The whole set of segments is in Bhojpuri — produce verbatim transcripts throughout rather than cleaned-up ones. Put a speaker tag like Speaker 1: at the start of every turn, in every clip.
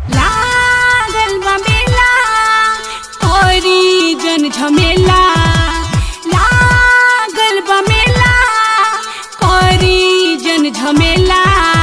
Speaker 1: लागल बा मेला कोरी जन झमेला, लागल बा मेला कोरी जन झमेला।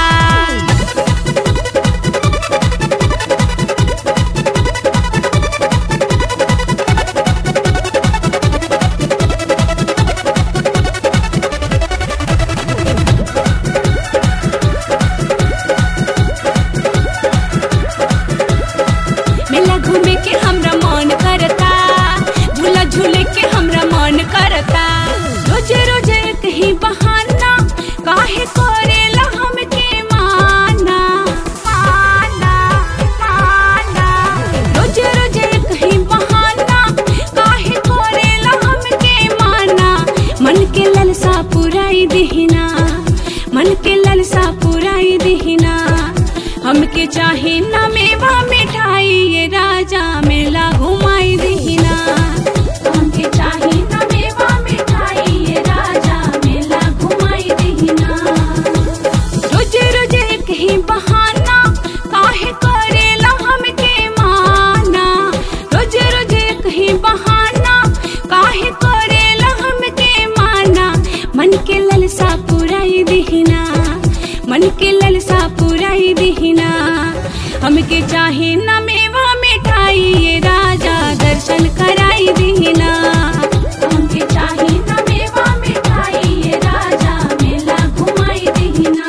Speaker 1: मेला घूमे के हमरा मन करता, झूला झूले के हमरा मन करता। रोजे रोजे एक ही बहाना काहे करेला हमके माना माना माना। रोजे रोजे एक ही बहाना काहे करेला हमके माना। मन के ललसा पुराई दिहिना, मन के ललसा पुराई दिहिना। हमके चाहे ना मेवा मिठाई ये राजा मेला घुमाई दिहिना। हमके चाहे ना मेवा मिठाई ये राजा मेला घुमाई दिहिना। रोजे रोजे एक ही बहाना काहे करेला हमके माना। रोजे रोजे एक ही बहाना काहे करेला हमके माना। मन के ललसा पुराई दिहिना, मन के ललसा पुराई दिहिना। हमके चाहे ना मेवा मिठाई ये राजा दर्शन कराई दिहिना। हमके चाहे ना मेवा मिठाई ये राजा मेला घुमाई दिहिना।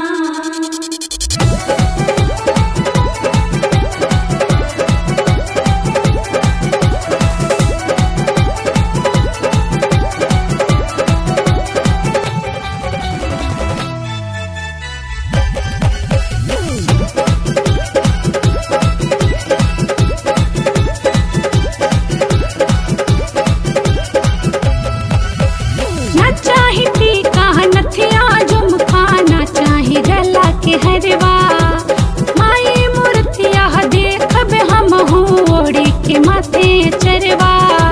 Speaker 1: ना चाहे टीका नथिया झुमका, ना चाहे गला के हरवा। माई मूर्तिया देखब हमहू ओढ़ी के माथे चरवा।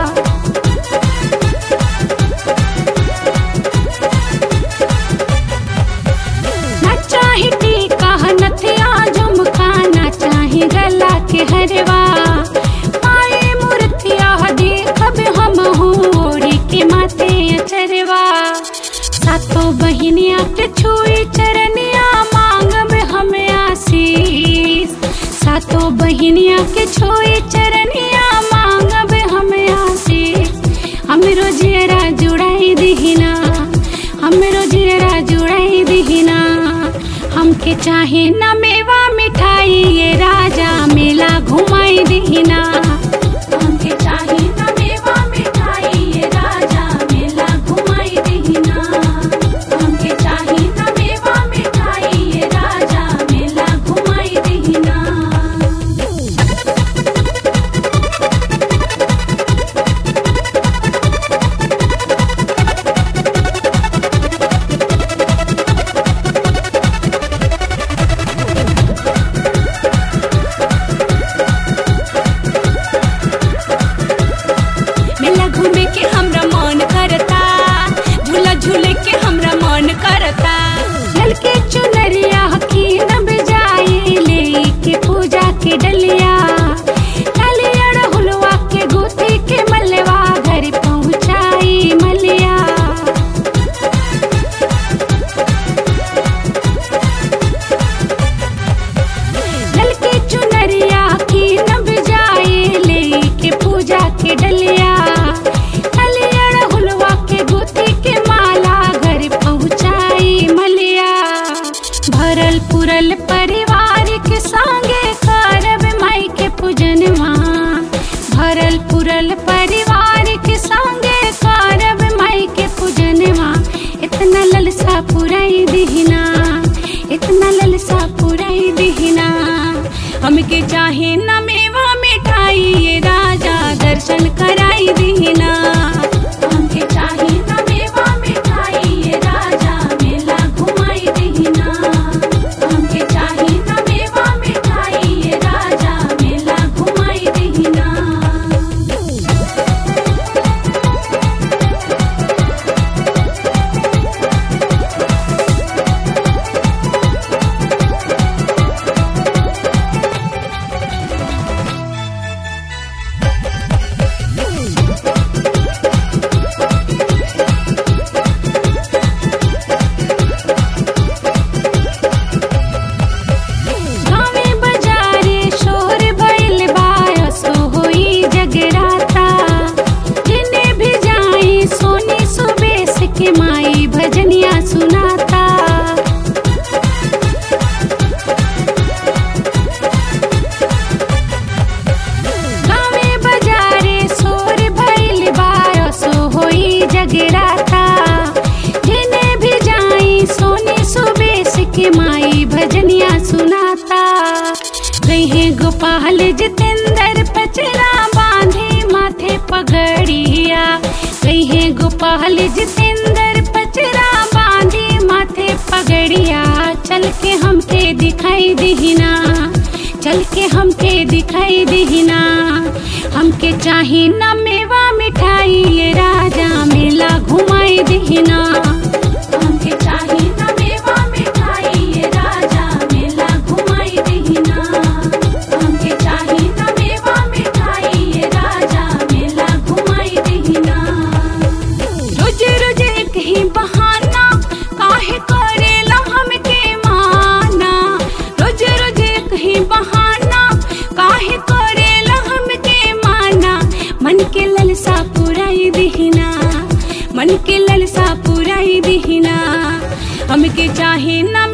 Speaker 1: ना चाहे टीका नथिया झुमका, ना चाहे गला के हरवा। माई मूर्तिया देखब हमहू ओढ़ी के माथे चरवा। सातों बहिनिया के छुई चरनिया मांगब हमें आशीष। सातों बहिनिया के छुई चरनिया मांगब हमें आशीष। हमरो जियरा जुड़ाई दिहिना, हमरो जियरा जुड़ाई दिहिना। हमके चाहे ना मेवा मिठाई ये राजा मेला घुमाई दिहिना। हमके चाहे ना मेवा मिठाई ये राजा मेला घुमाई दिहिना। हमके चाहे ना मेवा मिठाई ये राजा मेला घुमाई दिहिना। मेला घूमे के हमरा मन करता, झूला झूले के हमरा मन करता। ललके चुनरिया की नब जाई ले के पूजा के डलिया। कालिया रहुलवा के गोती के मलवा घर पहुँचाई मलिया। ललके चुनरिया की नब जाई ले के पूजा के डलिया। कालिया रहुलवा के गोती के माला घर पहुँचाई मलिया। भरल पुरल परिवार के संगे करब माई के पूजनवा। भरल पुरल परिवार के संगे करब माई के पूजनवा। इतना ललसा पुराई दिहिना, इतना ललसा पुराई दिहिना। हमके चाहे ना मेवा मिठाई ये राजा दर्शन कराई दिहिना। हमके चाहे ना मेवा मिठाई ये राजा मेला घुमाई दिहिना। हमके चाहे ना मेवा मिठाई ये राजा मेला घुमाई दिहिना। कहे गोपाल जितेंद्र पचरा बांधे माथे पगड़िया। कहे गोपाल जितेंद्र पचरा बांधे माथे पगड़िया। चल के हमके दिखाई दीना, चल के हमके दिखाई दीना। हमके चाही ना मेवा मिठाई ये राजा मेला घुमाई दीना। हमके चाही ना मेवा मिठाई ये राजा मेला घुमाई दीना। हमके चाही ना मेवा मिठाई ये राजा मेला घुमाई दीना। रोज रोज एक ही बहाना काहे करेला हमके माना। रोज रोज एक ही बहाना काहे करेला हमके माना। मन के ललसा पुराई दीना, मन के ललसा पुराई दीना। हमके चाहे ना